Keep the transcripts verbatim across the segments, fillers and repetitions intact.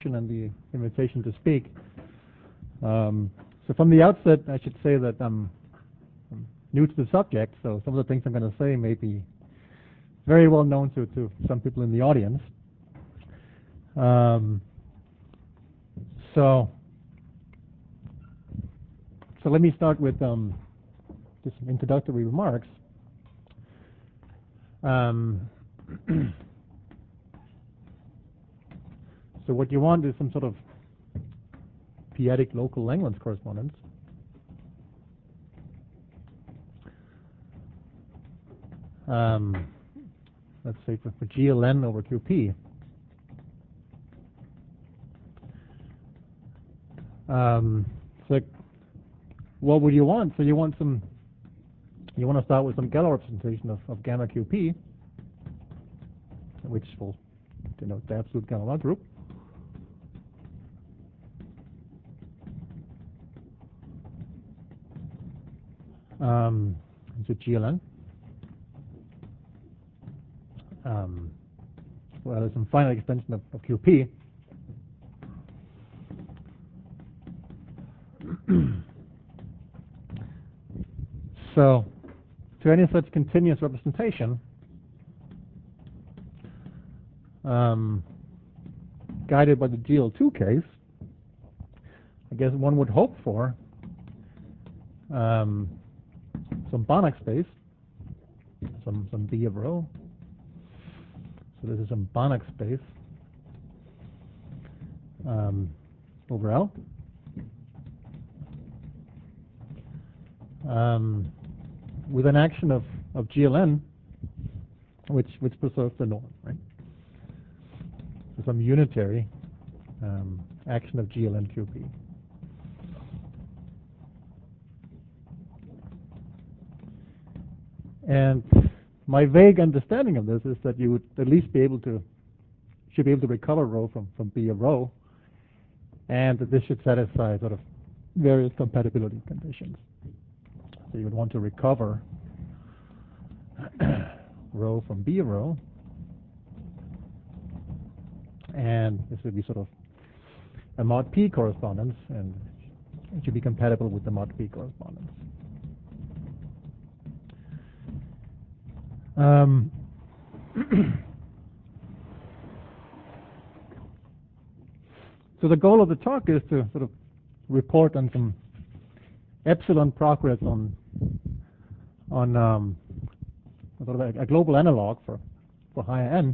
and the invitation to speak. Um, so from the outset, I should say that I'm, I'm new to the subject, so some of the things I'm going to say may be very well known to, to some people in the audience. Um, so, so let me start with um, just some introductory remarks. Um, so what you want is some sort of p-adic local Langlands correspondence. Um, let's say for, for G L N over Q P. Um, so what would you want? So you want some, you want to start with some Galois representation of, of gamma Q P, which will denote the absolute gamma log group. Um, into G L N. Um, well, there's some finite extension of, of Q P. So, to any such continuous representation, um, guided by the G L two case, I guess one would hope for um, some Banach space, some some B of rho. So this is some Banach space um, over L. Um, with an action of, of G L N, which which preserves the norm, right? So some unitary um, action of G L N Q P. And my vague understanding of this is that you would at least be able to should be able to recover rho from, from B of rho, and that this should satisfy sort of various compatibility conditions. So you would want to recover rho from B of rho, and this would be sort of a mod P correspondence, and it should be compatible with the mod P correspondence. Um, so the goal of the talk is to sort of report on some epsilon progress on on um, sort of a, a global analog for for higher n.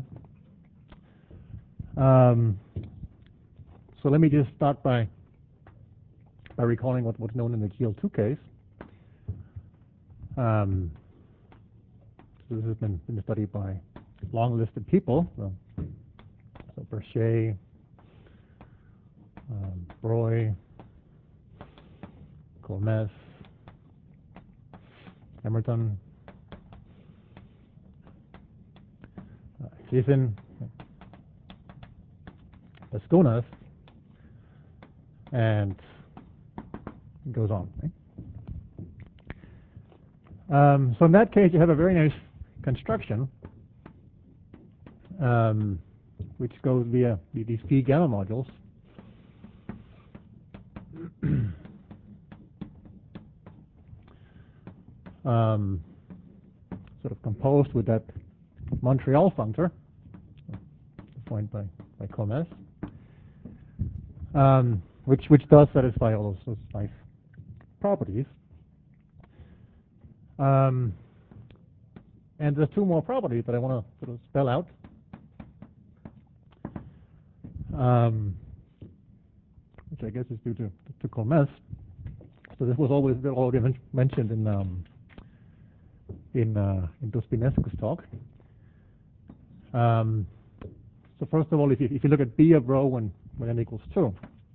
Um, so let me just start by by recalling what, what's known in the G L two case. Um, so this has been, been studied by long-listed people. So, so Berchet, um, Breuil, Colmes, Emerton, uh, Giffen, Ascunas, and it goes on. Right? Um, so in that case, you have a very nice construction, um, which goes via these P gamma modules. um, sort of composed with that Montreal functor, defined by, by Colmes, um, which, which does satisfy all those, those nice properties. Um, and there's two more properties that I want to sort of spell out. Um, which I guess is due to, to Colmes. So this was always already men mentioned in um, in uh, in Dospinescu's talk. Um, so first of all, if you, if you look at B of rho when when n equals two,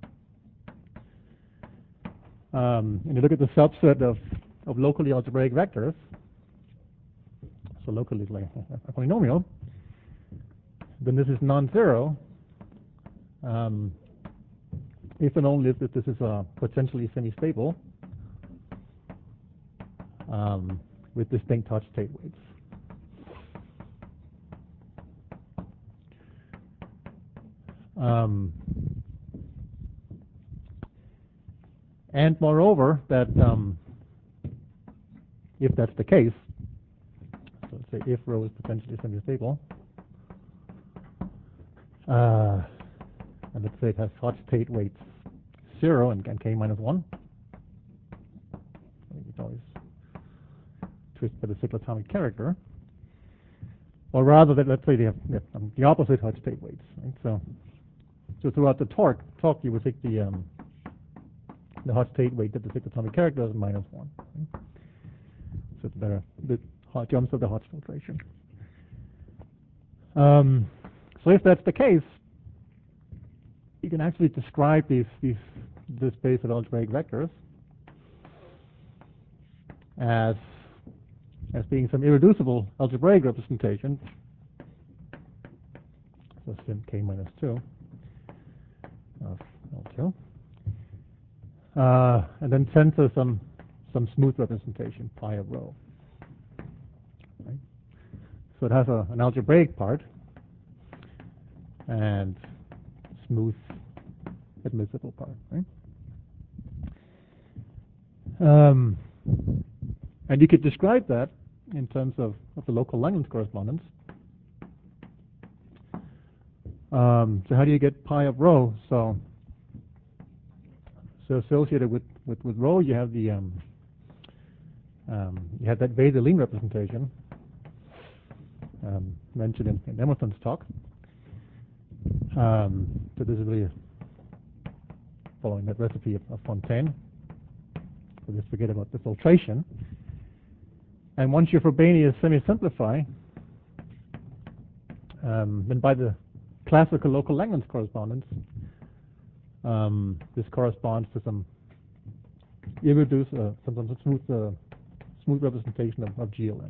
um, and you look at the subset of of locally algebraic vectors, so locally like a polynomial, then this is non-zero. Um, if and only if this is uh, potentially semi-stable um, with distinct Hodge state weights. Um, And moreover, that um, if that's the case, so let's say if rho is potentially semi-stable, uh, and let's say it has hot state weights zero and, and k minus one. You can always twist by the cyclotomic character. Or rather, that let's say they have yeah, um, the opposite hot state weights. Right? So, so throughout the torque, torque you would take the um, the hot state weight that the cyclotomic character is minus one. Right? So it's better the hot jumps of the hot filtration. Um, so if that's the case, you can actually describe these these this space of algebraic vectors as as being some irreducible algebraic representation. So sim k minus two of L two, uh, and then censor some some smooth representation pi of rho. Right? So it has a, an algebraic part and smooth admissible part. Right? Um, and you could describe that in terms of, of the local Langlands correspondence. Um, so how do you get pi of rho? So so associated with, with, with rho, you have the um, um, you have that Weselin representation um, mentioned in, in Emerson's talk. Um, so this is really following that recipe of, of Fontaine. So just forget about the filtration. And once your Frobenius semi-simplify, um, then by the classical local Langlands correspondence, um, this corresponds to some irreducible, uh, some, some smooth, uh, smooth representation of, of G L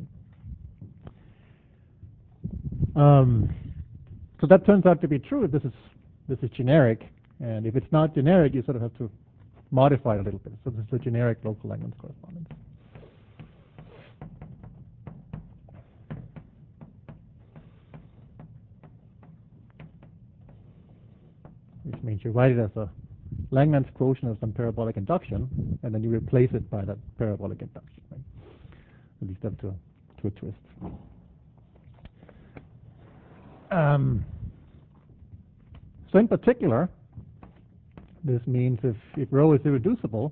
N. Um, so that turns out to be true if this is this is generic, and if it's not generic, you sort of have to modify it a little bit. So this is a generic local Langlands correspondence. Which means you write it as a Langlands quotient of some parabolic induction, and then you replace it by that parabolic induction. Right? At least up to a, to a twist. Um, so in particular, this means if, if rho is irreducible,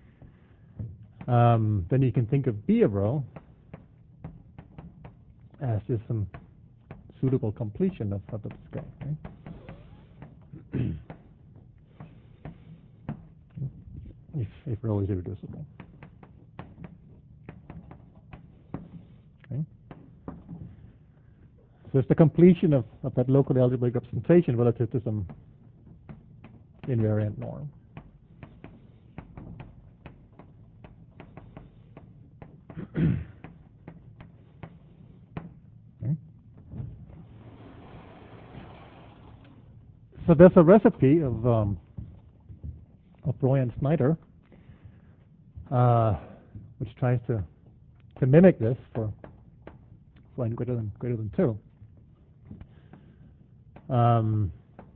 um, then you can think of B of rho as just some suitable completion of, of the scale. Right? if, if rho is irreducible. Okay. So it's the completion of, of that local algebraic representation relative to some invariant norm. Okay. So there's a recipe of um, of Breuer and Snyder, uh, which tries to to mimic this for for n greater than greater than two. Um,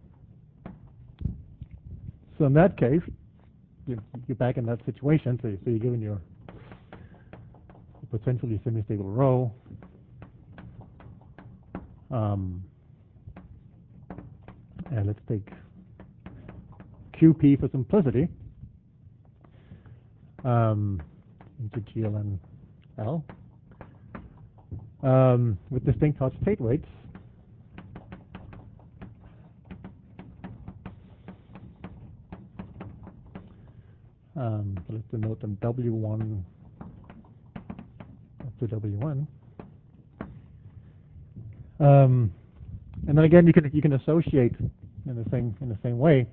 so in that case, you, you're back in that situation. So, so you're given your potentially semi-stable rho. Um, and let's take Q P for simplicity um, into G L N L um, with distinct hot state weights. Um, so let's denote them W one up to W one. Um, and then again, you can you can associate in the same in the same way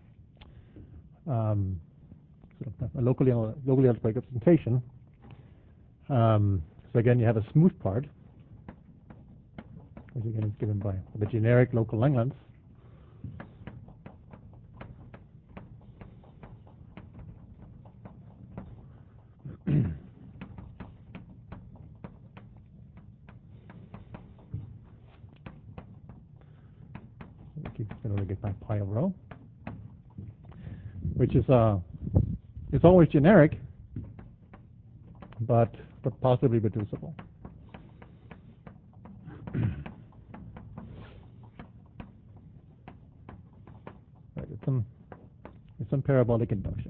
um, sort of a locally locally algebraic representation. Um, so again, you have a smooth part, which again is given by the generic local Langlands. In order to get my pi of rho, which is uh, it's always generic, but but possibly reducible. Right, it's some it's some parabolic induction.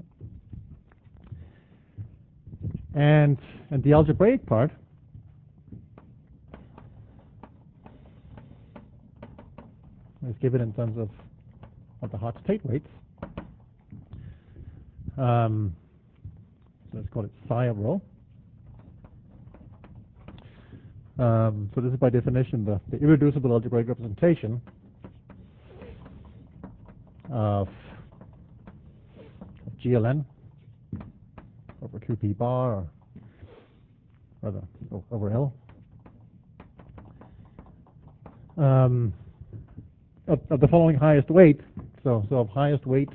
And and the algebraic part is given in terms of, of the hot state weights. Um, so let's call it psi of rho. Um, so this is by definition the, the irreducible algebraic representation of, of G L N over Q P bar, or rather oh, over L. Um, of, of the following highest weight. So, so of highest weight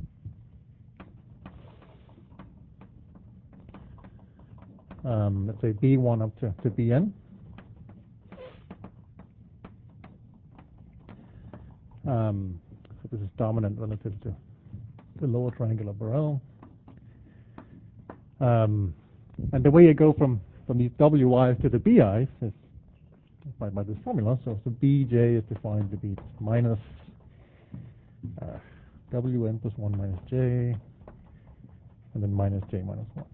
um, let's say B one up to, to B N. Um, so this is dominant relative to the lower triangular Borel. Um, and the way you go from, from these W I's to the B I's is by, by this formula. So, so B J is defined to be minus uh, W N plus one minus J, and then minus J minus one.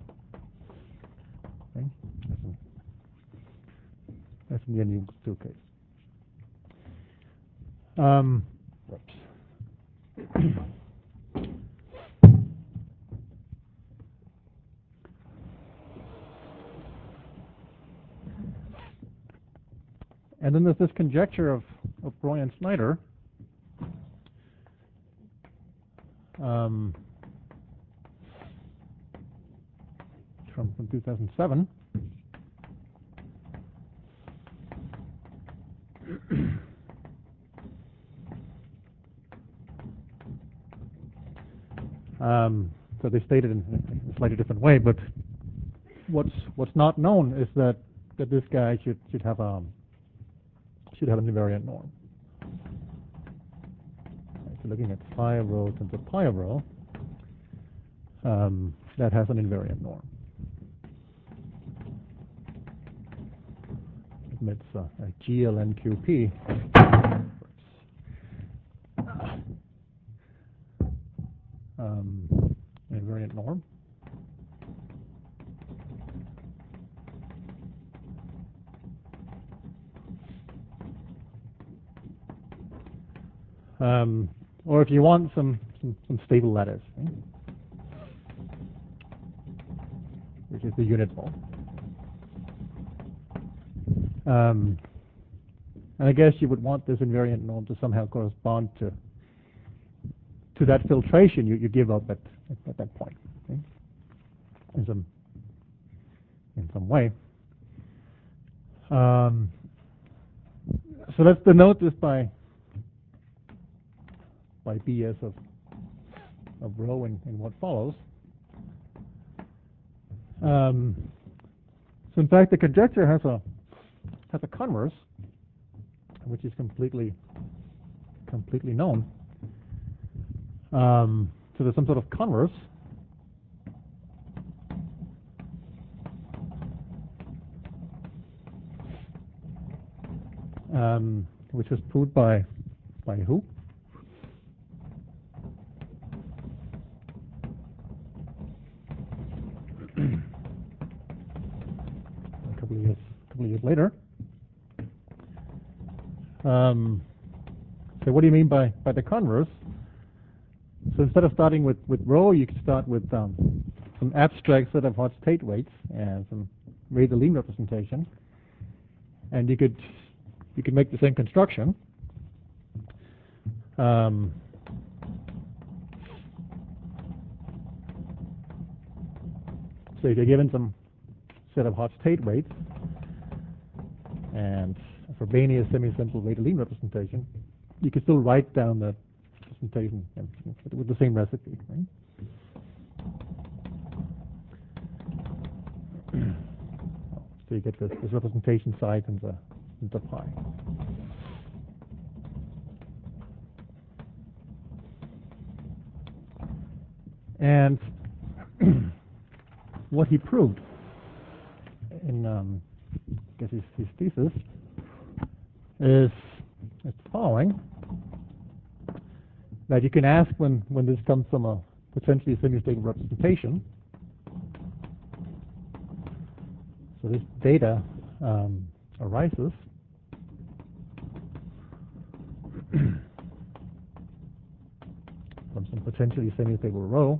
Okay? That's in, that's in the N equals two case. Um, whoops. And then there's this conjecture of, of Broglie and Snyder. Um, from, from two thousand seven. um, so they stated in, in a slightly different way, but what's what's not known is that, that this guy should should have a should have an invariant norm. Right, so looking at phi of rho times pi of rho, um, that has an invariant norm. It's uh, a G L N Q P. Um, invariant norm. Um, or if you want some, some, some stable lattice, right? Which is the unit ball. Um, and I guess you would want this invariant norm to somehow correspond to to that filtration you, you give up at, at, at that point, okay? in some in some way. Um, so let's denote this by by B S of of rho in, in what follows. Um, so in fact, the conjecture has a has a converse, which is completely completely known. Um, so there's some sort of converse um, which was proved by by who? a couple of years a couple of years later. Um, so what do you mean by by the converse? So instead of starting with, with rho, you could start with um, some abstract set of hot state weights and some Ray-Delene representation, and you could you could make the same construction. Um, so if you're given some set of hot state weights and a Frobenius semi-simple Ray-Delene representation, you could still write down that representation with the same recipe, right? So you get this, this representation psi times a into pi. And what he proved in um, I guess his, his thesis is, is the following: that you can ask when, when this comes from a potentially semi-stable representation. So this data um, arises from some potentially semi-stable rho,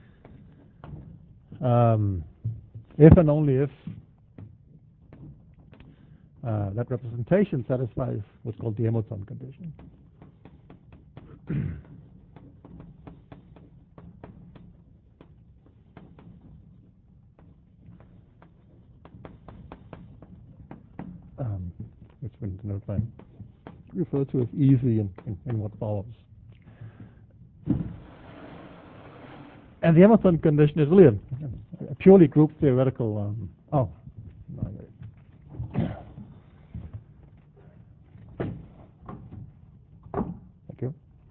um, if and only if uh, that representation satisfies what's called the Hamilton condition. um, which we note I refer to as easy in, in, in what follows. And the Hamilton condition is really a, a purely group theoretical. Um, oh, no, thank you.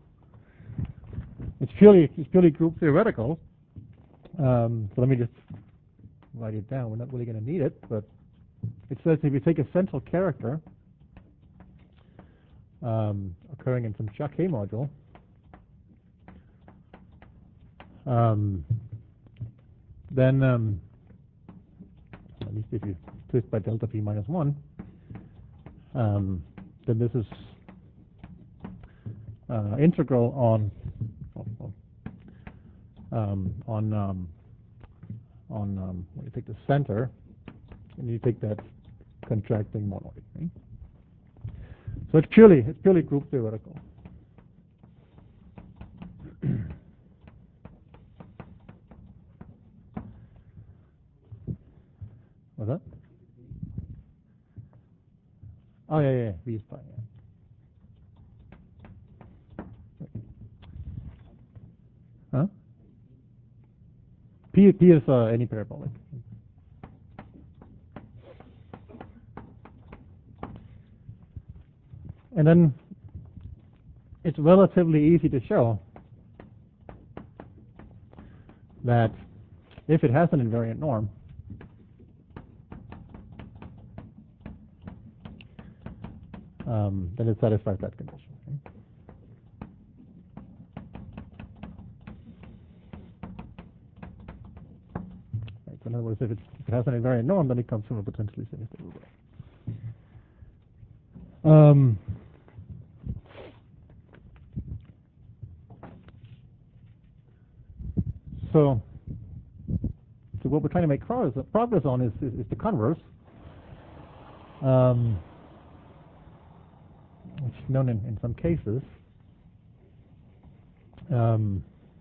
It's purely it's purely group theoretical. Um, so let me just write it down. We're not really going to need it, but it says if you take a central character um, occurring in some Jacquet module, um, then um, at least if you twist by delta p minus one, um, then this is uh, integral on oh, oh, um, on um, on um, when you take the center and you take that contracting monoid. Right? So it's purely it's purely group theoretical. What's that? Oh yeah, yeah, V is pi. Yeah. Huh? P P is uh, any parabolic. And then it's relatively easy to show that if it has an invariant norm, um, then it satisfies that condition. Right? Right, so in other words, if, it's, if it has an invariant norm, then it comes from a potentially semi-stable rho. Um, so, so what we're trying to make progress, progress on is, is, is the converse, um, which is known in, in some cases. Um,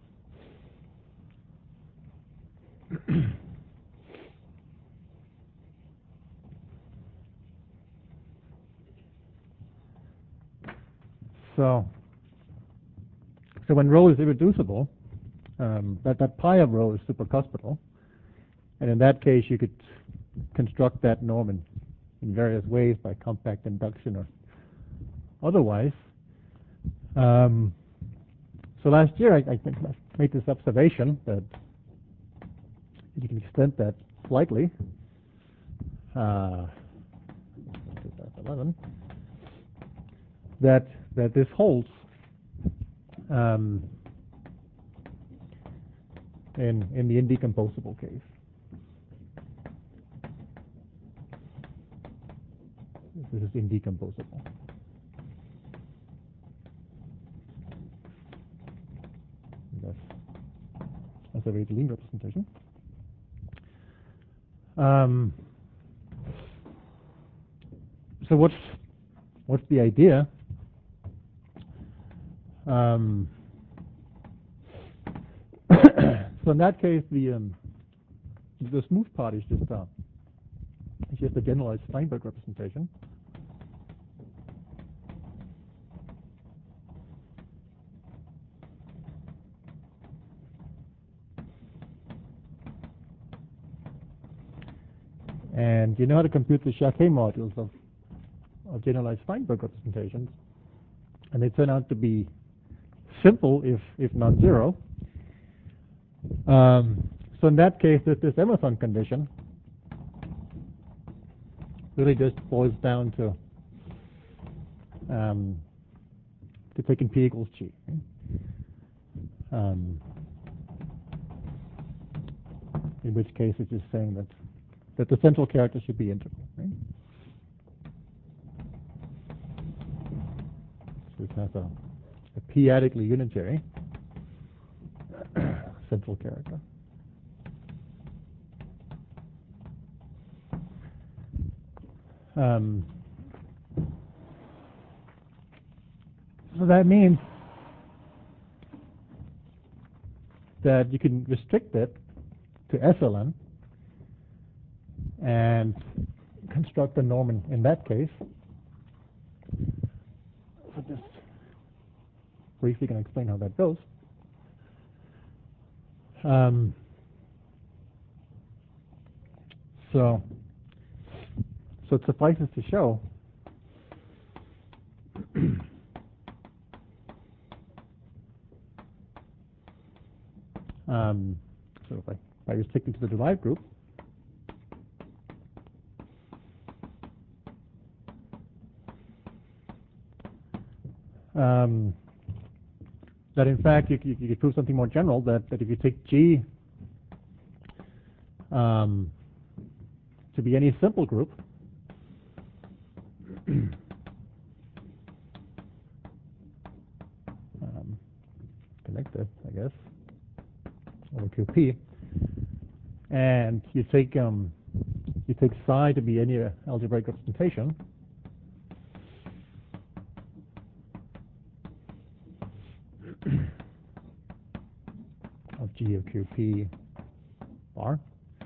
so, so when rho is irreducible, um, that, that pi of rho is supercuspidal, and in that case you could construct that norm in, in various ways by compact induction or otherwise. Um, so last year I, I made this observation that you can extend that slightly. Uh, eleven. That that this holds um, in in the indecomposable case. This is indecomposable. That's, that's a very lean representation. Um, so what's what's the idea? Um, so in that case, the um, the smooth part is just uh, it's just a generalized Steinberg representation. And you know how to compute the Jacquet modules of, of generalized Steinberg representations, and they turn out to be simple if if non-zero. Um, so in that case, this, this Emerson condition really just boils down to um, to taking P equals G. Right? Um, in which case it's just saying that that the central character should be integral. Right? So it has a, a p-adically unitary central character. Um, so that means that you can restrict it to S L N and construct a norm in, in that case. So just briefly can explain how that goes. Um, so, so it suffices to show um, so if I, if I restrict it to the derived group, um, that in fact you, you, you could prove something more general, that, that if you take G um, to be any simple group, um, connected, I guess, over Q P, and you take um, you take psi to be any uh, algebraic representation, of G of Q P bar,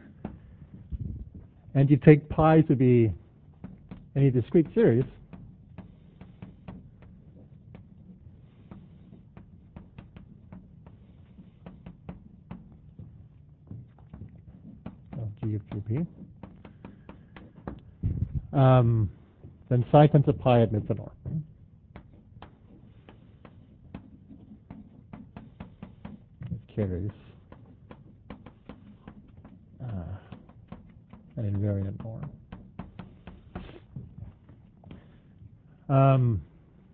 and you take pi to be any discrete series, of G of Q P, um, then psi tensor pi admits a norm. It carries uh, an invariant norm. Um,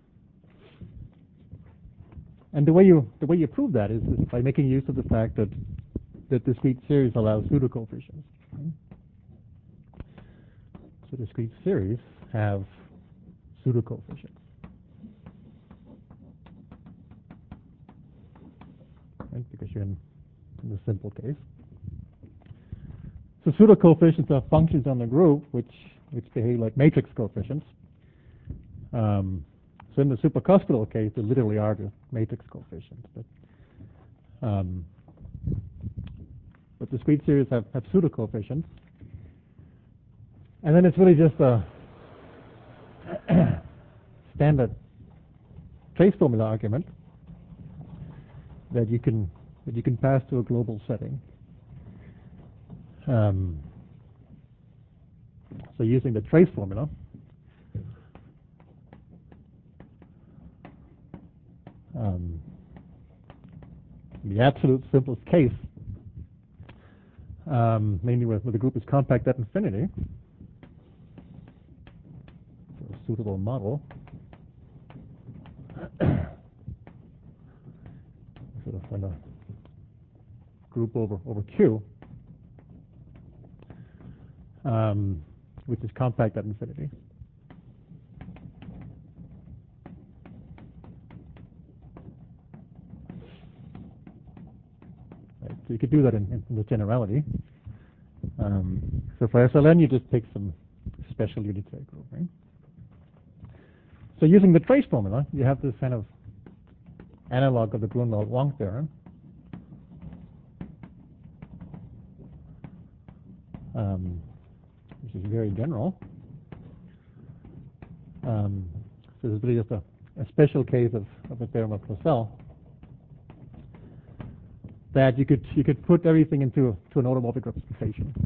and the way you the way you prove that is, is by making use of the fact that that discrete series allows pseudo coefficients. Right? So discrete series have pseudo coefficients, right? Because you're in, in the simple case. So pseudo coefficients are functions on the group which which behave like matrix coefficients. Um, so in the supercuscular case, they literally are the matrix coefficients. But, um, but discrete series have, have pseudo coefficients. And then it's really just a standard trace formula argument that you can that you can pass to a global setting. Um, so using the trace formula, um, in the absolute simplest case, um, mainly where, where the group is compact at infinity, for a suitable model, sort of when a group over over Q, um, which is compact at infinity. Right, so you could do that in, in the generality. Um, so for S L N, you just take some special unitary group, right? So using the trace formula, you have this kind of analog of the Grunwald-Wang theorem. Um, which is very general. Um, so this is really just a, a special case of, of the theorem of Purcell, that you could you could put everything into to an automorphic representation.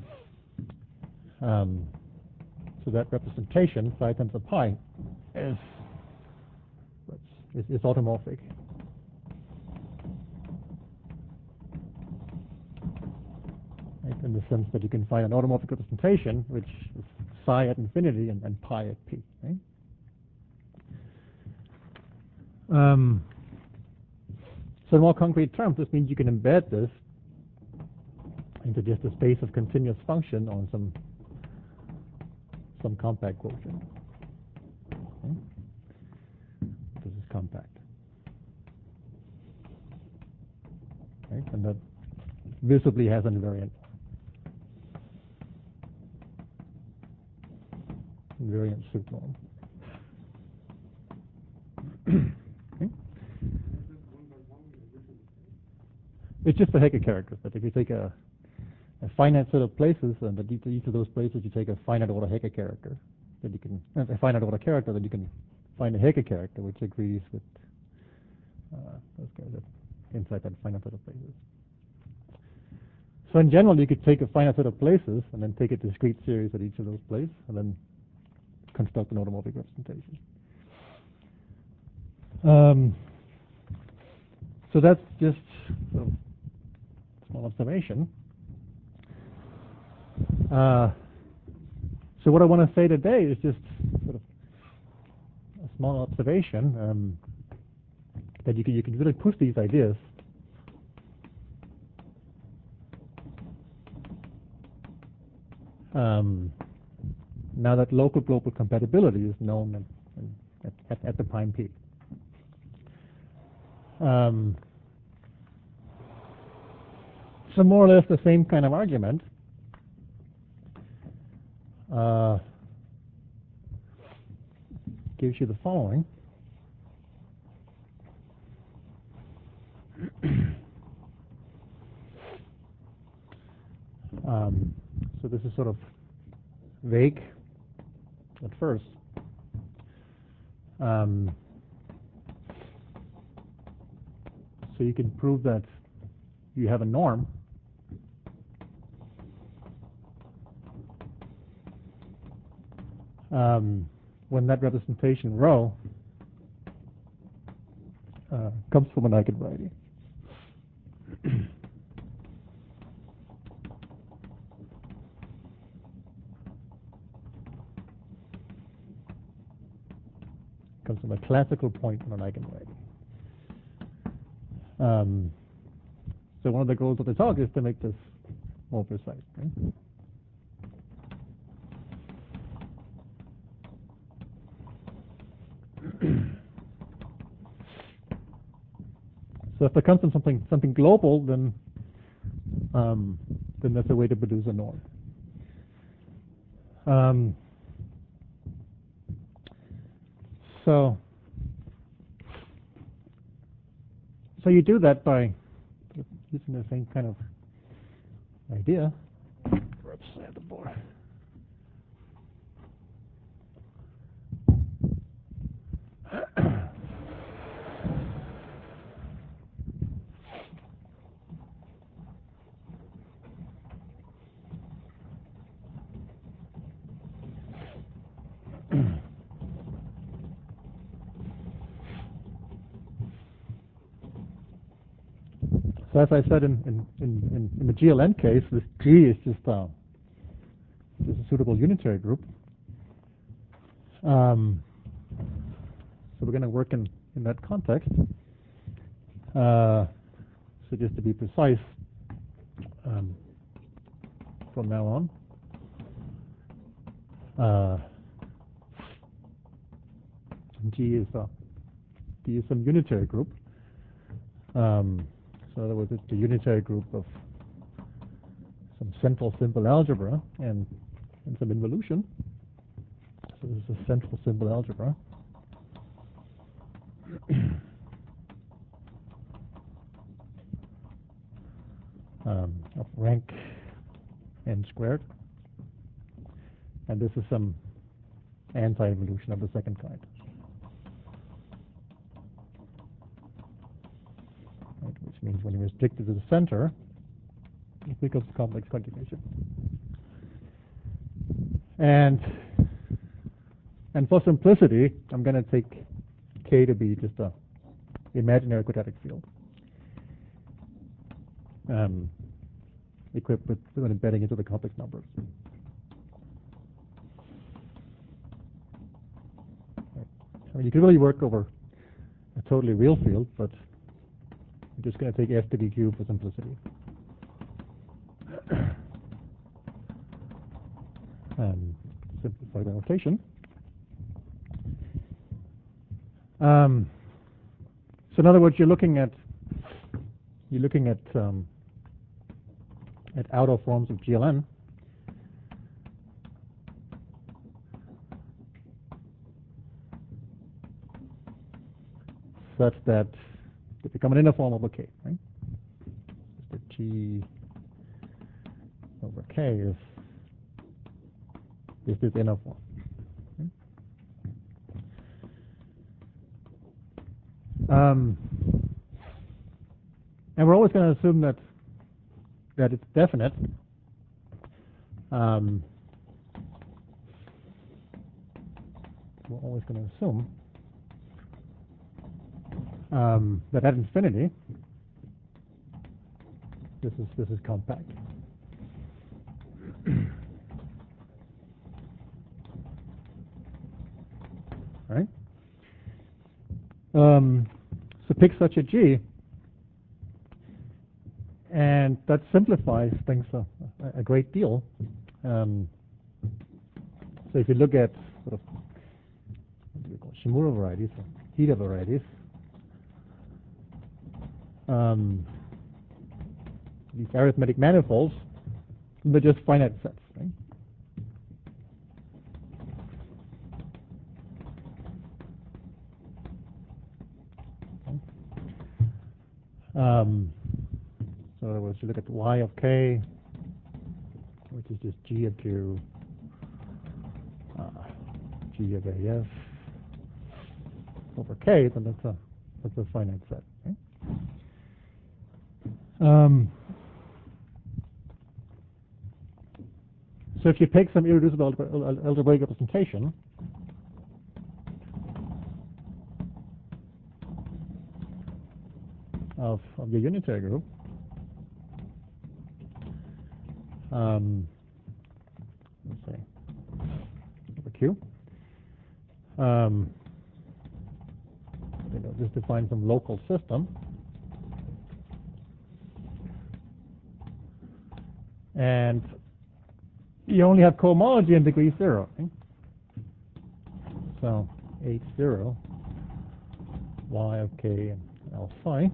Um, so that representation, psi tensor pi, is is, is automorphic. the sense that you can find an automorphic representation which is psi at infinity and, and pi at p. Right? Um, so in more concrete terms, this means you can embed this into just a space of continuous function on some some compact quotient. Okay? This is compact. Right? And that visibly has an invariant invariant suit norm. Okay? It's just a Hecke character that if you take a, a finite set of places, and at each of those places you take a finite order Hecke character, that you can a finite order character that you can find a Hecke character which agrees with uh, those guys that inside that finite set of places. So in general, you could take a finite set of places and then take a discrete series at each of those places, and then construct an automorphic representation. Um, so that's just sort of a small observation. Uh, so what I want to say today is just sort of a small observation um, that you can you can really push these ideas um, now that local global compatibility is known at, at, at the prime P. Um, so more or less the same kind of argument uh, gives you the following. um, so this is sort of vague at first. Um, so you can prove that you have a norm um, when that representation rho uh, comes from an eigenvariety. Comes from a classical point on an eigenvariety. Um, so one of the goals of the talk is to make this more precise. Right? So if it comes from something something global, then um, then that's a way to produce a norm. Um, so so you do that by using the same kind of idea. Oops, I have the board. So as I said in, in, in, in the G L N case, this G is just, uh, just a suitable unitary group. Um, so we're going to work in, in that context. Uh, so just to be precise, um, from now on, uh, G is, uh, G is some unitary group. Um, so in other words, it's a unitary group of some central simple algebra and, and some involution. So this is a central simple algebra. um, of rank n squared. And this is some anti-involution of the second kind. Right, which means when you restrict it to the center, it becomes a complex conjugation. And and for simplicity, I'm going to take K to be just a imaginary quadratic field. Um, equipped with, with embedding into the complex numbers. Right. I mean, you can really work over a totally real field, but I'm just going to take F to be Q for simplicity. And simplify the notation. Um, so in other words, you're looking at you're looking at um, at outer forms of G L N. Such that they become an inner form over K, right? The G over K is is this inner form. Um, and we're always going to assume that that it's definite. Um, we're always going to assume um, that at infinity, this is this is compact. Right? Um, so pick such a G, and that simplifies things a, a great deal. Um, so if you look at sort of what do we call Shimura varieties, or Hida varieties, um, these arithmetic manifolds, they're just finite sets, right? Um, so in other words, you look at y of k, which is just g of q, uh, g of a f over k, then that's a that's a finite set. Okay? Um, so if you take some irreducible algebraic representation, of of your unitary group, um, let's say over Q. Um, you know, just define some local system, and you only have cohomology in degree zero. Okay? So H zero, y of k, and L psi.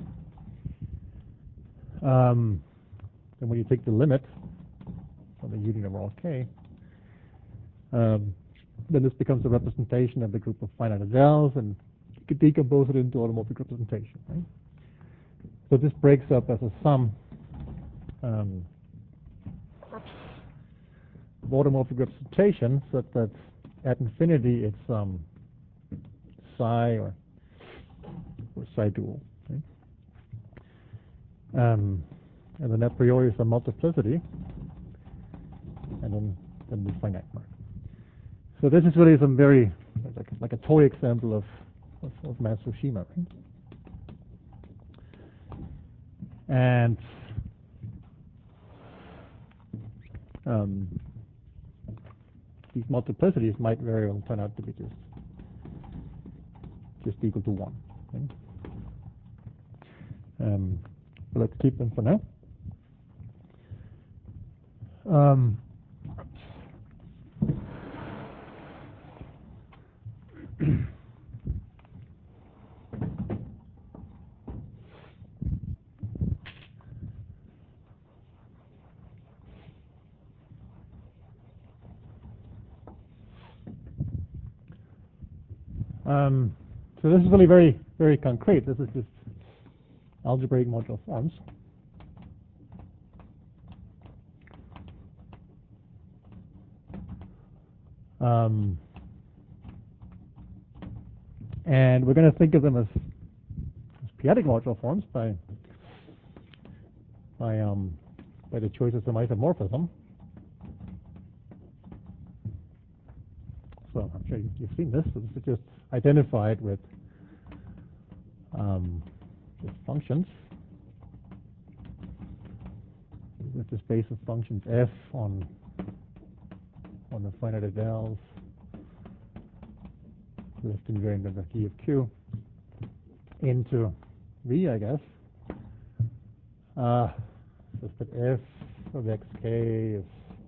Um, and when you take the limit from the union of all k, um, then this becomes a representation of the group of finite adel's, and you could decompose it into automorphic representation. Right? So this breaks up as a sum um, of automorphic representation, such that at infinity it's um, psi or, or psi dual. Right? Um, and then a priori is a multiplicity, and then, then the finite mark. So this is really some very, like, like a toy example of, of, of Matsushima. Right? And um, these multiplicities might very well turn out to be just, just equal to one. Okay? Um, so let's keep them for now. Um, um, so this is really very, very concrete. This is just algebraic modular forms. Um, and we're going to think of them as, as p-adic modular forms by by um, by the choice of some isomorphism. So I'm sure you've seen this. So this is just identified with um, with functions. with the space of functions f on on the finite vowels left invariant of g of q into v, I guess, uh, such that f of xk is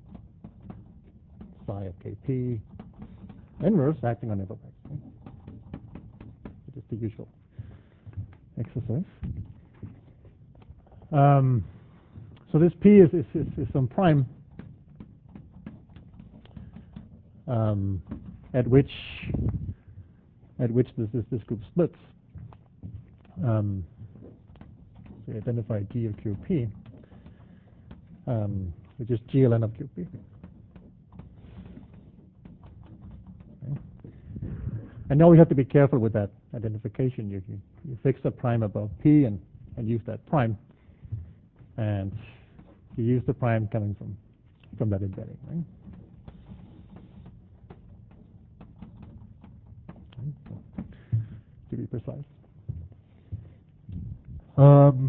psi of kp inverse acting on f of x. It is the usual exercise. Um, so this p is, is, is, is some prime um, at which at which this this, this group splits. Um, so we identify g of qp, um, which is G ln of qp. Okay. And now we have to be careful with that identification. You, you, you fix a prime above p and, and use that prime. And you use the prime coming from, from that embedding, right? Okay. To be precise. Um,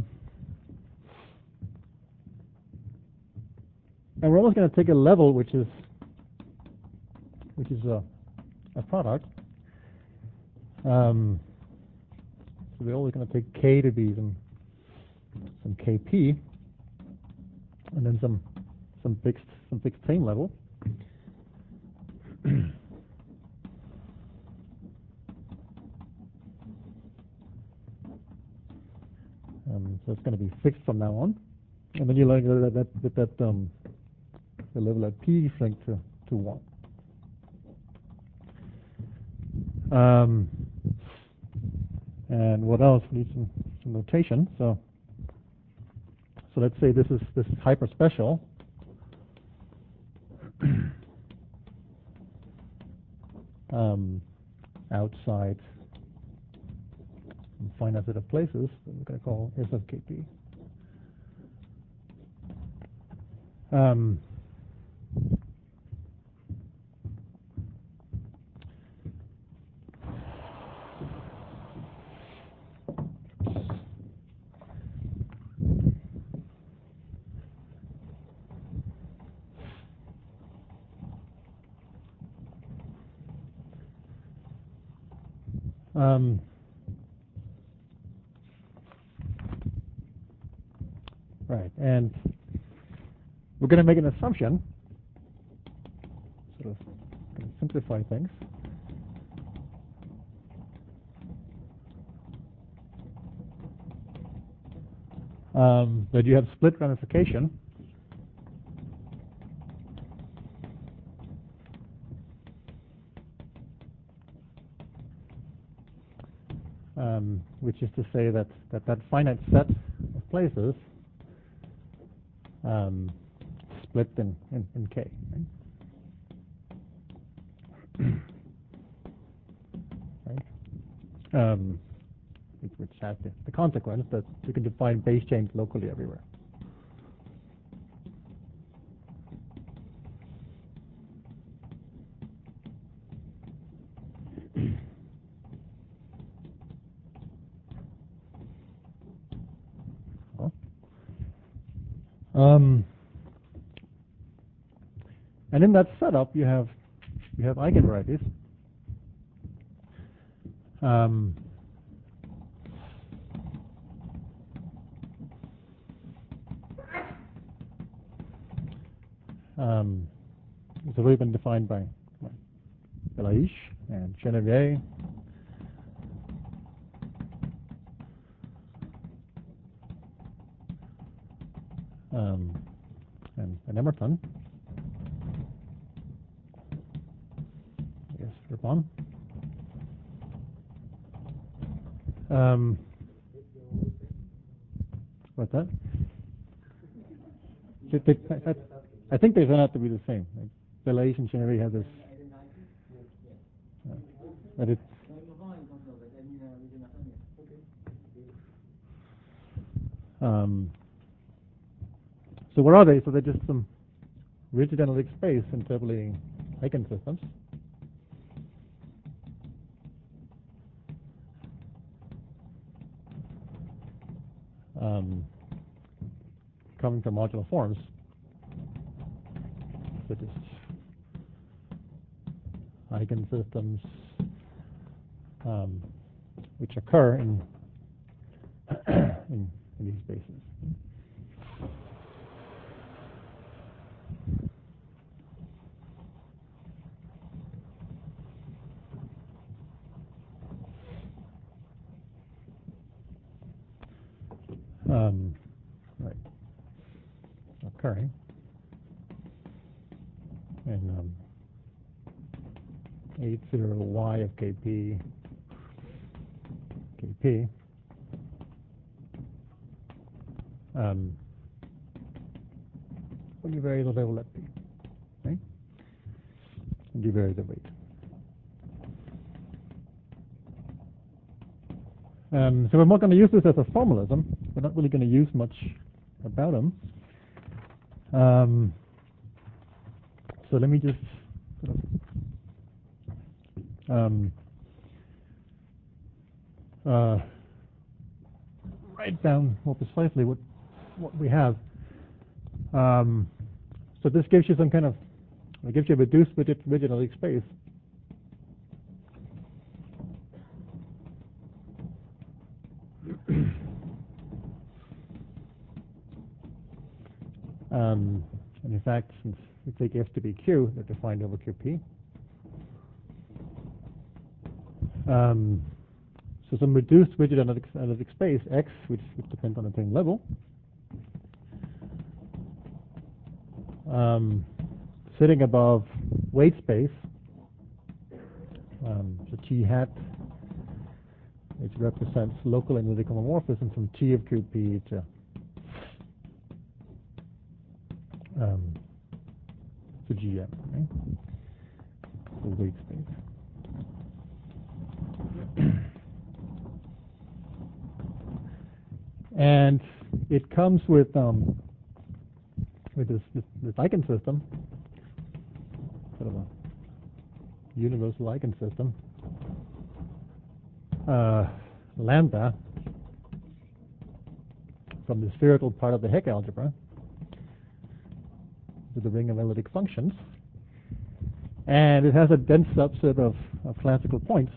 and we're always going to take a level which is which is a, a product. Um, so we're always going to take k to be some some kp, and then some some fixed some fixed tame level. Um, so it's going to be fixed from now on, and then you learn that that, that, that um, the level at p shrink to to one. Um, and what else? We need some, some notation. So so let's say this is this is hyper special. um, outside some finite set of places that we're going to call S of kp. Um, um, right, and we're going to make an assumption, sort of going to simplify things. Um, that you have split ramification. Um, which is to say that, that that finite set of places um, split in, in, in k. Right? Right? Um, which has the, the consequence that you can define base chains locally everywhere. Well, um, and in that setup, you have you have eigenvarieties. Um, um, it's already been defined by, by Delaiche and Chenevier. Um, and, and Emerton. Yes, Ripon. Um, what's that? They, they, I, I think they turn out to be the same. Like Delaiche and Chenevier have this. Uh, but it's um, so what are they? So they're just some rigid analytic space interpolating eigensystems. Um, coming from modular forms, such as eigensystems, um, which occur in, in, in these spaces. Um, right, occurring, and um, eight zero y of kp, kp, um, when you vary the level at p, right? And you vary the weight. Um, so we're not going to use this as a formalism. We're not really going to use much about them. Um, so let me just sort of um, uh, write down more precisely what what we have. Um, so this gives you some kind of, it gives you a reduced rigid, rigid L space. Um, and in fact, since we take F to be Q, they're defined over Q P. Um, so some reduced rigid analytic, analytic space, X, which, which depends on the same level, um, sitting above weight space, um, so T hat, which represents local analytic homomorphism from T of Q P to um, to G M, right? The weight space. And it comes with um, with this, this, this eigensystem, sort of a universal eigensystem, uh, lambda, from the spherical part of the Hecke algebra to the ring of analytic functions. And it has a dense subset of, of classical points.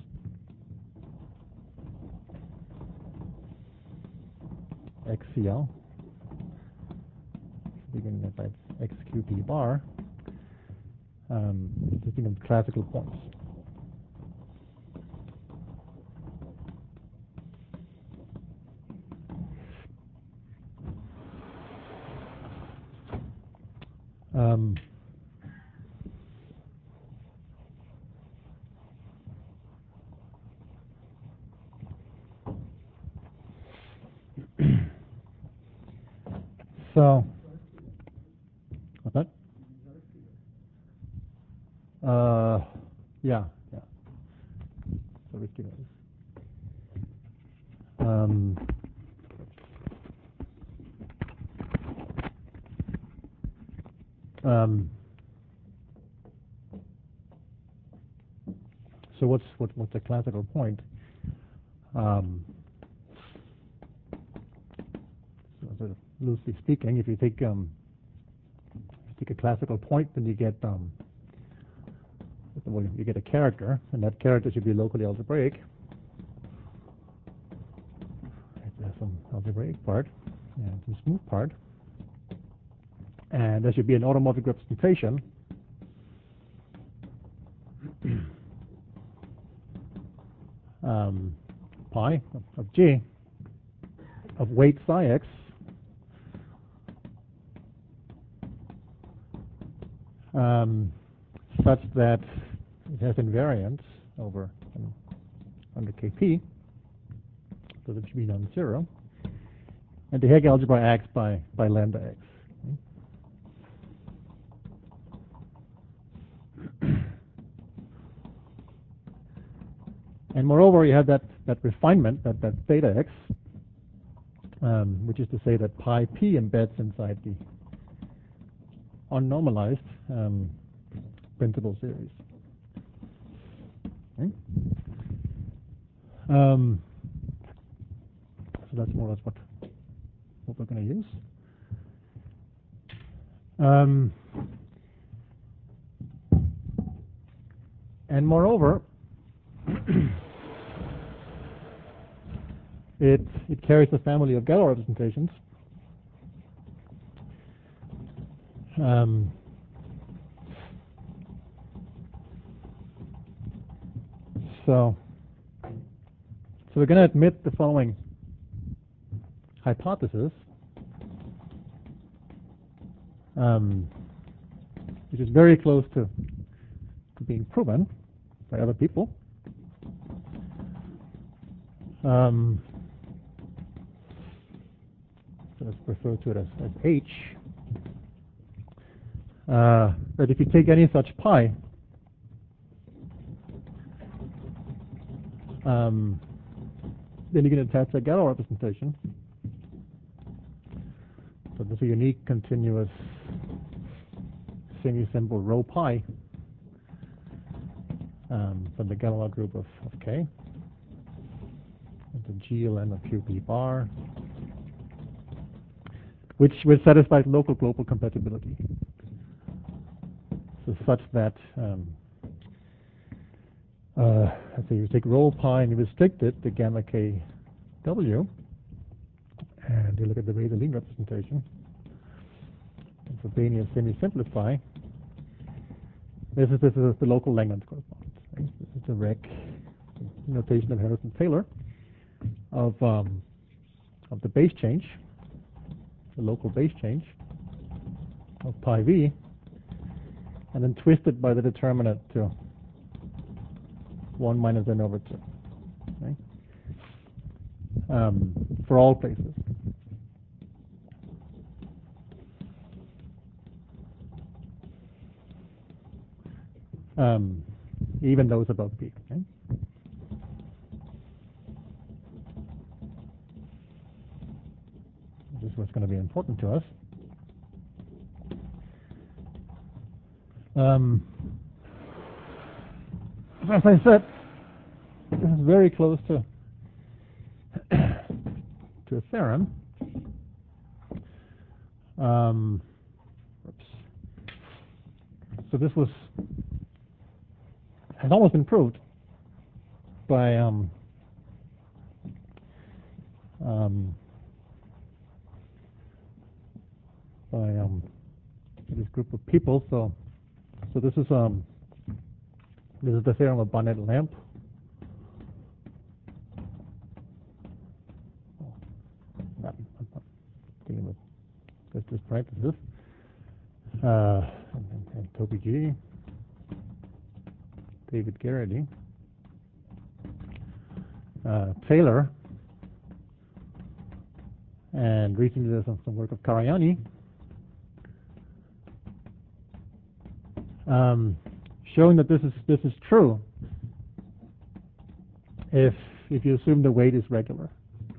X C L, beginning at that X Q P bar, um, consisting of classical points. Um, so, what's that? Uh, yeah, yeah. So we can, um, um, so what's what, what's a classical point? Um, so sort of loosely speaking, if you take um, if you take a classical point, then you get um, well, you get a character, and that character should be locally algebraic. There's some algebraic part and some smooth part, and there should be an automorphic representation um, pi of, of G of weight psi x um, such that it has invariance over um, under K P, so that should be non-zero, and the Hecke algebra acts by by lambda x. And moreover, you have that, that refinement, that, that theta x, um, which is to say that pi p embeds inside the unnormalized um, principal series. Okay? Um, so that's more or less what, what we're going to use. Um, and moreover, it it carries a family of Galois representations. Um, so, so we're going to admit the following hypothesis, um, which is very close to, to being proven by other people. Um, so let's refer to it as, as H. Uh, that if you take any such pi, um, then you can attach a Galois representation. So this is a unique continuous semi-simple rho pi um, from the Galois group of, of K. And the G ln of Q P bar, which which satisfies local global compatibility. So such that um, uh, let's say you take rho pi and you restrict it to gamma K W, and you look at the Rayleigh representation. And for Frobenius semi-simplify, this is this is the local Langlands correspondence. Right? This is the rec notation of Harrison-Taylor of um, of the base change, the local base change of pi v, and then twisted by the determinant to one minus n over two, right? Um, for all places. Um, even those above p. Okay? This is what's going to be important to us. Um, as I said, this is very close to to a theorem. Um, oops. So this was has almost been proved by um, um, by um, this group of people. So so this is um, this is the theorem of Bonnet-Lamp. Oh, not, I'm not dealing with this, this parenthesis. Uh, and, and, and Toby G, David Garrity, uh, Taylor, and recently there's some, some work of Karajanni, um, showing that this is this is true if if you assume the weight is regular.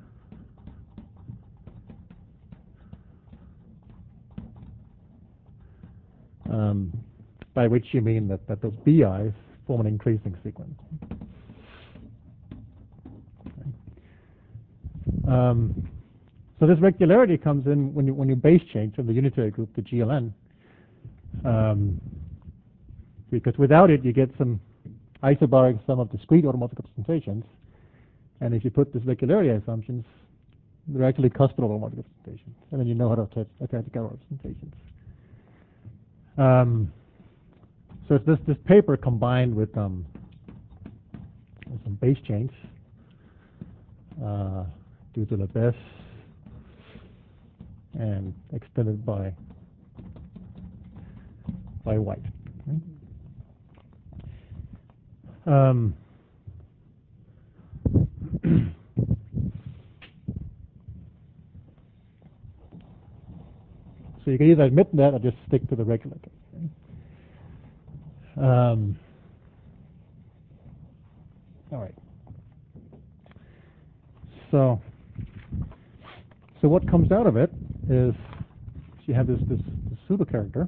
Um, by which you mean that, that those B Is form an increasing sequence. Okay. Um, so this regularity comes in when you when you base change from the unitary group to G L N, um, because without it you get some isobaric sum of discrete automorphic representations, and if you put this regularity assumptions, they're actually customary automorphic representations, and then you know how to attach, attach Galois representations. Um, so it's this this paper combined with um, some base change uh, due to Lebesgue and extended by by White. Okay. Um, so you can either admit that or just stick to the regular case. Okay. Um, all right. So, so what comes out of it is you have this this, this pseudo character.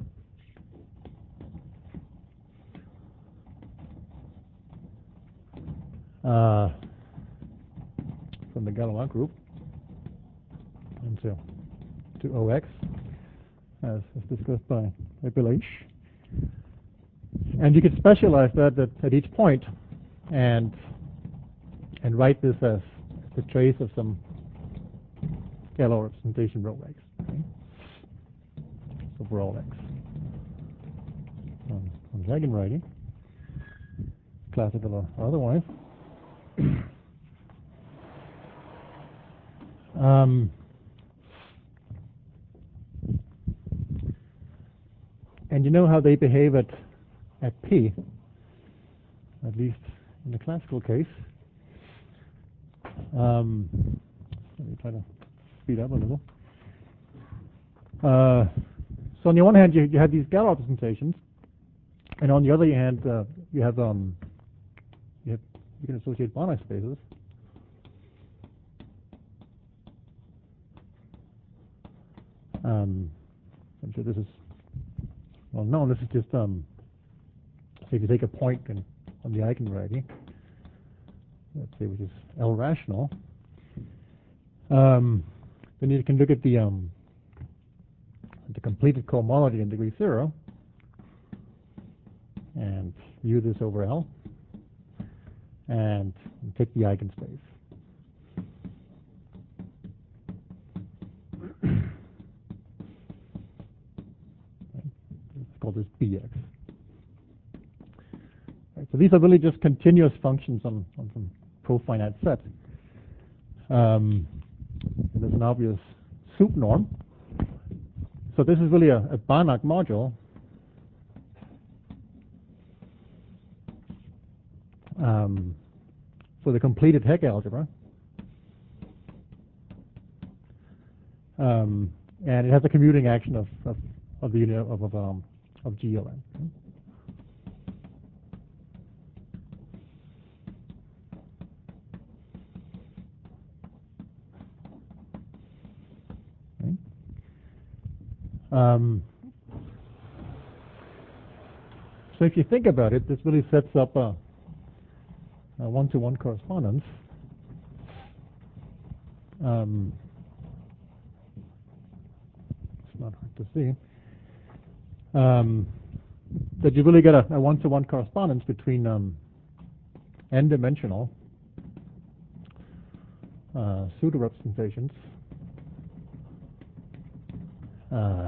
Uh, from the Galois group into to O X, as, as discussed by, by Bill H. And you could specialize that at, at each point and and write this as the trace of some scalar representation rho x, okay, over all x on, on the eigenwriting, classical or otherwise. um, and you know how they behave at at P, at least in the classical case. Um, let me try to speed up a little. Uh, so on the one hand, you, you have these Galois representations, and on the other hand, uh, you have um, you have you can associate Banach spaces. Um, I'm sure this is well known. This is just um, so if you take a point in, on the eigenvariety, let's say which is L rational, um, then you can look at the um, the completed cohomology in degree zero and view this over L and take the eigenspace. Let's call this B X. Right, so these are really just continuous functions on, on some profinite set. Um, and there's an obvious soup norm. So this is really a, a Banach module. Um, for the completed Hecke algebra. Um, and it has a commuting action of, of, of the unit of, of, um, of G L N. Okay. Um, so if you think about it, this really sets up a, a one-to-one correspondence. Um, it's not hard to see. Um, that you really get a, a one-to-one correspondence between um, n-dimensional uh, pseudo-representations uh,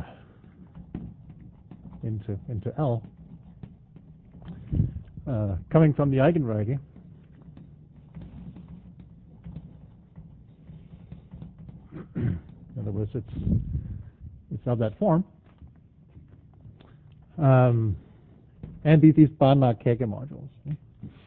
into into L, uh, coming from the eigenvariety. In other words, it's it's of that form, um, and these these Banach-Hecke modules. Okay?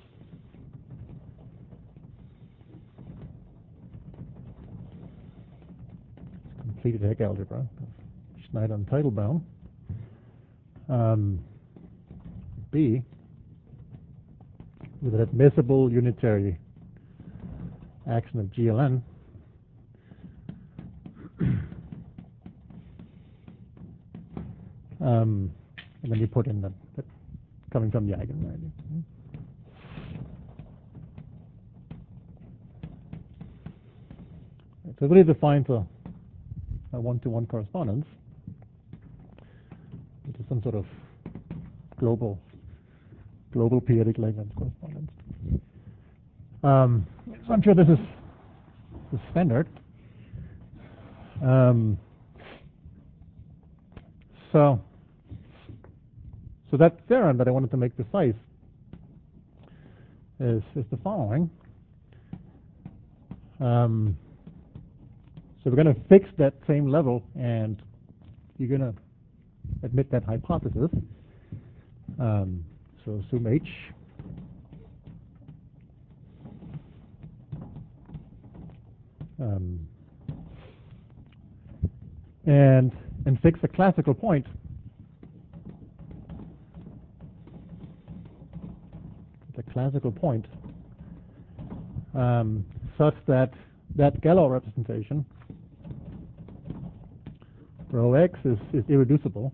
Completed Hecke algebra, Schneider and Teitelbaum. Um, B with an admissible unitary action of G L N. Um, and then you put in the, the coming from the eigenvalue. So it really defines a, a one-to-one correspondence, which is some sort of global global periodic Lagrange correspondence. Um, so I'm sure this is the standard. Um, so, so that theorem that I wanted to make precise is, is the following. Um, so we're going to fix that same level, and you're going to admit that hypothesis. Um, so assume H. Um, and and fix a classical point the classical point um, such that that Galois representation rho x is, is irreducible.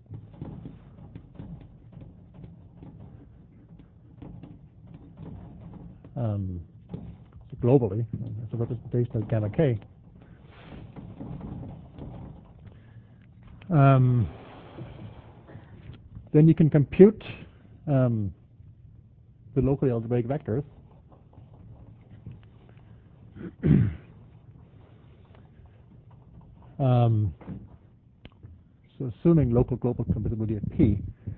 Um, so globally, it's a representation of gamma k. Um, then you can compute um, the locally algebraic vectors. um, so assuming local global compatibility at P,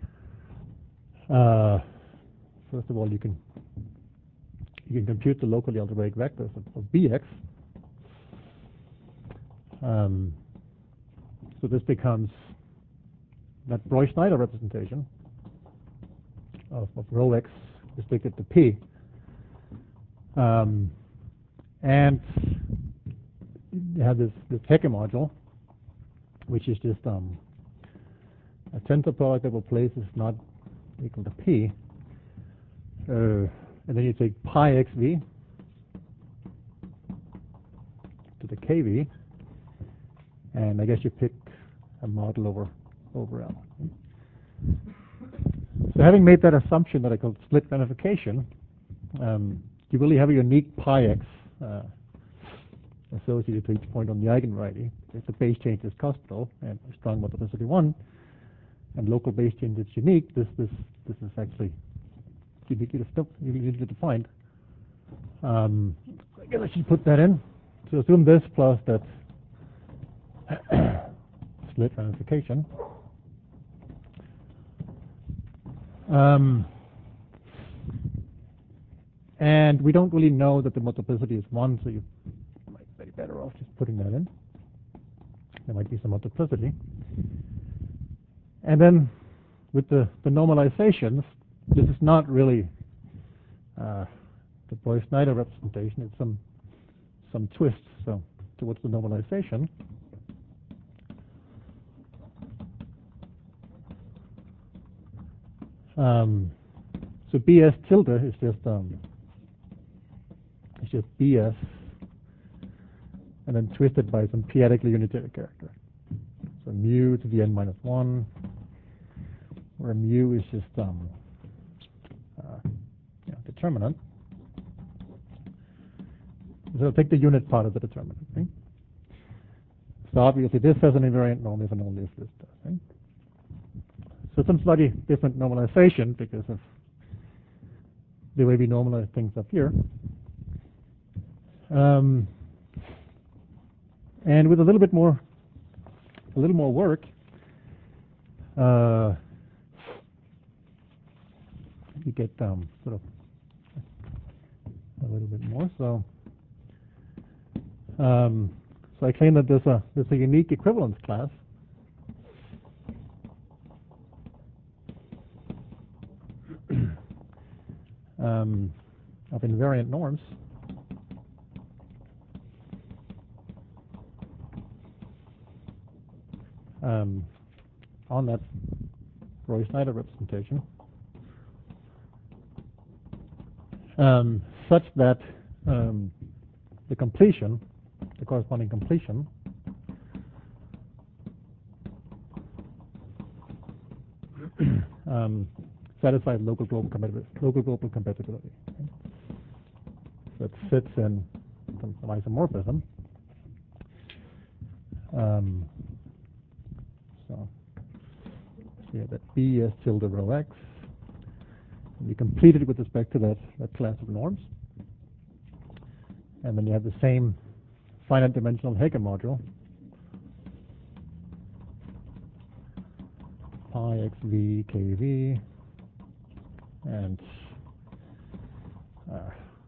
uh, first of all, you can you can compute the locally algebraic vectors of, of Bx. Um, so this becomes that Roy-Schneider representation of, of rho x restricted to P. Um, and you have this, this Hecke module, which is just um, a tensor product of places not equal to P. Uh, and then you take pi xv to the kv, and I guess you pick a model over over L. So having made that assumption that I call split ramification, um, you really have a unique pi x uh, associated to each point on the eigenvariety. If the base change is custal and strong multiplicity one, and local base change is unique, this this this is actually uniquely uniquely defined. Um, I guess I should put that in. So assume this plus that split ramification. Um, and we don't really know that the multiplicity is one, so you might be better off just putting that in. There might be some multiplicity. And then with the, the normalizations, this is not really uh, the Roy-Schneider representation. It's some some twist so towards the normalization. Um, so B S tilde is just um, it's just B S and then twisted by some p-adically unitary character. So mu to the n minus one, where mu is just um, uh, you know, determinant. So take the unit part of the determinant. Okay? So obviously this has an invariant norm if and only if this does. Okay? So some slightly different normalization because of the way we normalize things up here. Um, and with a little bit more, a little more work, uh, you get um, sort of a little bit more. So, um, so I claim that there's a there's a unique equivalence class. um, of invariant norms. Um, on that Roy-Schneider representation, um, such that um, the completion, the corresponding completion, um, satisfies local global compatibility. Local global compatibility. Okay? So it sits in some, some isomorphism. Um, so we have that B S tilde rho x. And you complete it with respect to that, that class of norms. And then you have the same finite dimensional Hecke module, pi x v k v, and uh,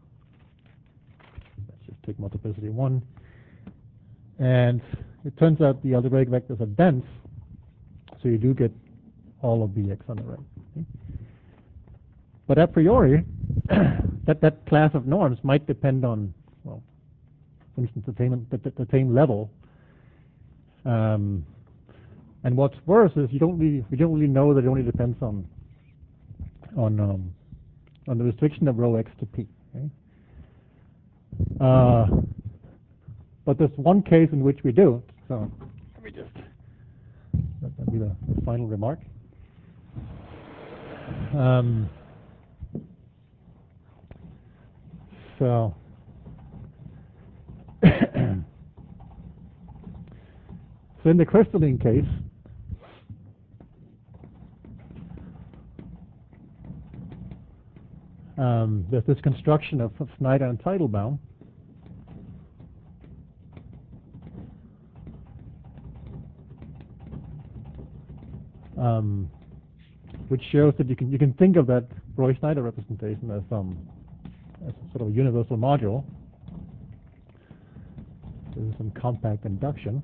let's just take multiplicity one. And it turns out the algebraic vectors are dense, so you do get all of Bx on the right. Okay? But a priori, that, that class of norms might depend on, well, for instance, the same, the, the same level. Um, and what's worse is you don't really, we don't really know that it only depends on on um, on the restriction of rho x to p. Okay? Uh, but there's one case in which we do. So let me just let that be the, the final remark. Um, so so in the crystalline case, um, there's this construction of, of Snyder and Teitelbaum. Um, which shows that you can you can think of that Roy-Snyder representation as um as sort of a universal module. This is some compact induction.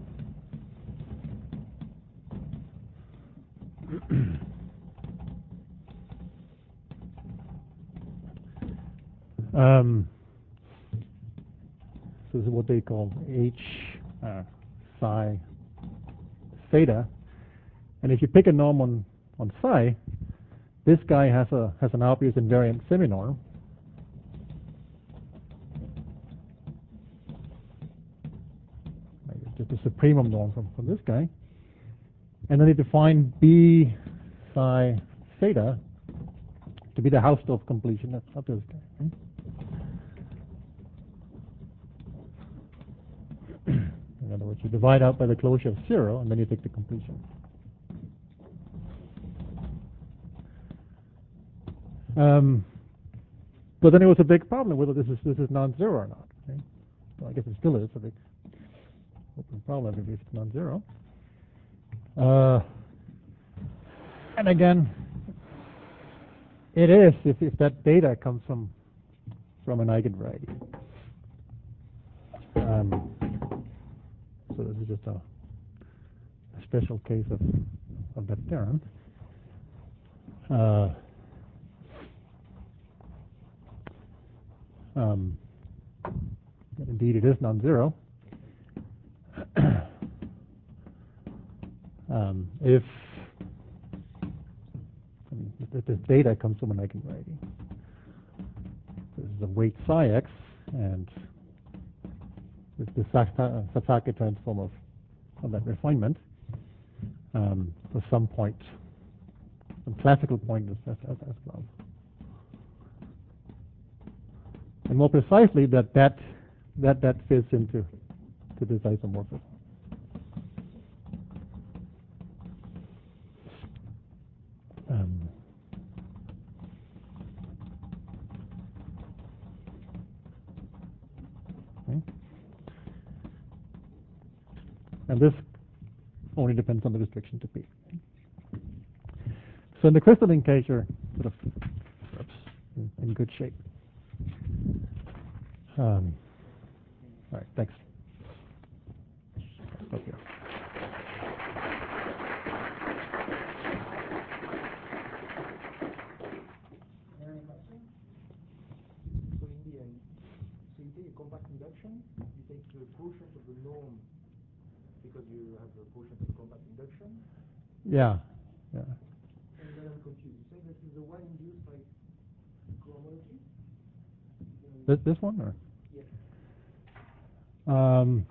um, so this is what they call H uh, psi theta, and if you pick a norm on on psi, this guy has a has an obvious invariant seminorm. Just a supremum norm from, from this guy. And then you define B psi theta to be the Hausdorff completion of, of this guy. Right? In other words, you divide out by the closure of zero, and then you take the completion. Um, but then it was a big problem whether this is this is non-zero or not. Okay? Well, I guess it still is a big open problem if it's non-zero. Uh, and again, it is if, if that data comes from from an eigenvariety. Um, so this is just a, a special case of of that theorem. Uh, um, indeed, it is non-zero. um, if If this data comes from an eigenvariety. This is a weight psi x, and this is the Satake transform of, of that refinement um, for some point, some classical point as, as, as well. And more precisely, that that that that fits into to this isomorphism. Um, okay. And this only depends on the restriction to P. So in the crystalline case, you're sort of oops, in, in good shape. Um, all right, thanks. Okay. Any question? So in the end, so you take a compact induction, you take the quotient of the norm because you have the quotient of the compact induction. Yeah, yeah. And then I'm confused. You say this is the one induced by cohomology? This this one or? Yes. Um,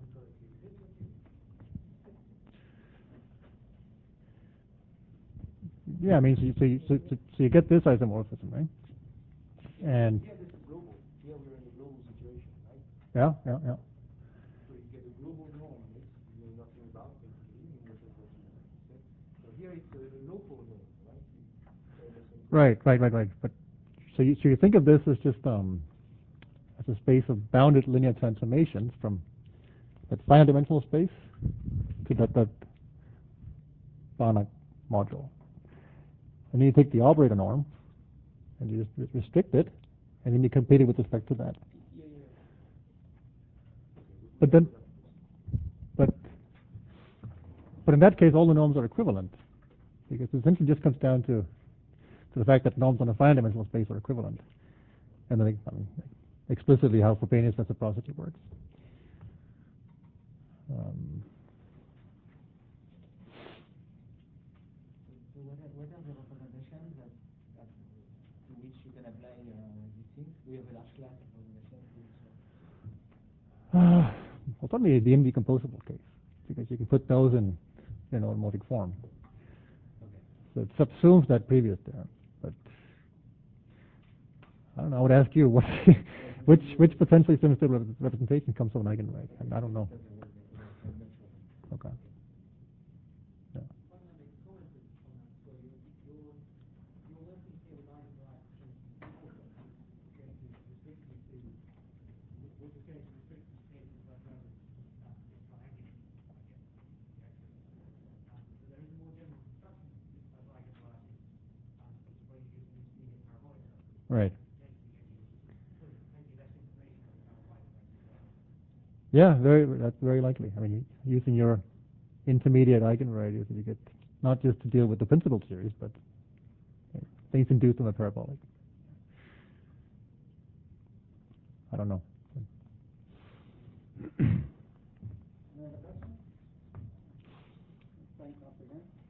yeah, I mean, so you, so, you, so, so you get this isomorphism, right? And yeah, this is global. Here we're in a global situation, right? yeah, yeah, yeah. So you get a global norm on it, you know nothing about basically, and this is what you said. So here it's a local norm, right? Right, right, right, right. But so you so you think of this as just um as a space of bounded linear transformations from that finite dimensional space to that that Banach module. And then you take the operator norm and you just restrict it, and then you compute it with respect to that. Yeah, yeah. But then, but but in that case, all the norms are equivalent, because it essentially just comes down to to the fact that norms on a finite dimensional space are equivalent, and then I mean, explicitly how Frobenius reciprocity works. Um, So what are, what are the representations that, that, to which you can apply uh, these things? Do you have a large class of representations? uh, well, certainly the indecomposable case, because you can put those in, in automotic form. Okay. So it subsumes that previous theorem. But I don't know. I would ask you what, which which potentially symmetric representation comes from an eigenvariety. I, I don't know. Okay. Yeah. Right. Yeah, very. That's very likely. I mean, using your intermediate eigenvalues, you get not just to deal with the principal series, but things induced in the parabolic. I don't know. Any other questions? Thanks once again.